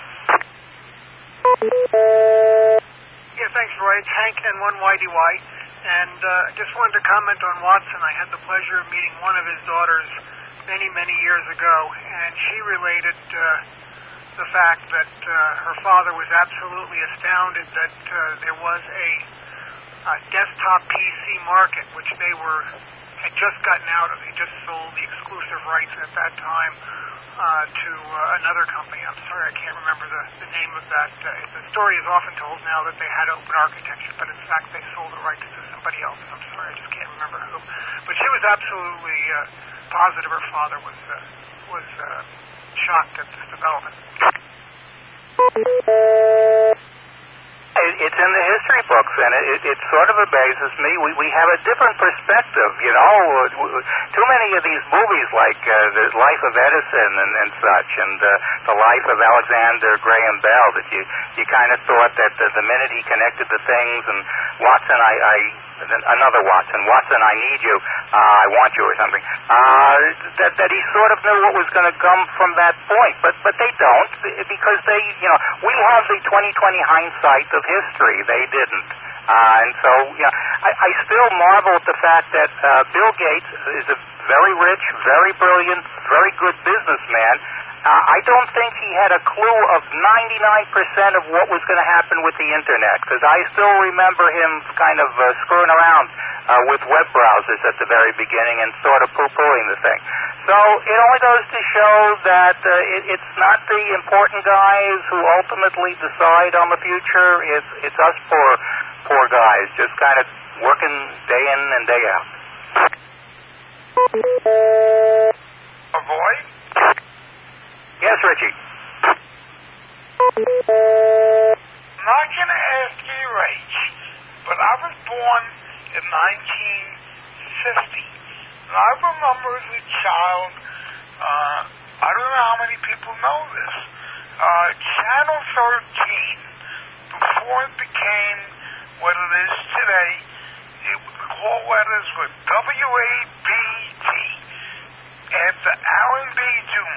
Yeah, thanks, Roy. It's Hank N1YDY. And just wanted to comment on Watson. I had the pleasure of meeting one of his daughters many, many years ago, and she related the fact that her father was absolutely astounded that there was a desktop PC market, which they had just gotten out of. They just sold the exclusive rights at that time to another company. I'm sorry, I can't remember the name of that. The story is often told now that they had open architecture, but in fact they sold the rights to somebody else. I'm sorry, I just can't remember who. But she was absolutely positive her father was shocked at this development. It's in the history books, and it sort of amazes me. We have a different perspective, Too many of these movies, like The Life of Edison and such, and The Life of Alexander Graham Bell, that you kind of thought that the minute he connected the things, and Watson, another Watson, I need you, I want you, or something, that he sort of knew what was going to come from that point. But they don't, because we have the 20/20 hindsight of history. They didn't. And so, I still marvel at the fact that Bill Gates is a very rich, very brilliant, very good businessman. I don't think he had a clue of 99% of what was going to happen with the Internet, because I still remember him kind of screwing around with web browsers at the very beginning and sort of poo-pooing the thing. So it only goes to show that it's not the important guys who ultimately decide on the future. It's us poor guys, just kind of working day in and day out. Avoid? Yes, Richie. not going to ask you your age, but I was born in 1950. And I remember as a child, I don't know how many people know this, Channel 13, before it became what it is today, the call letters were WABT. After Alan B. Dumas.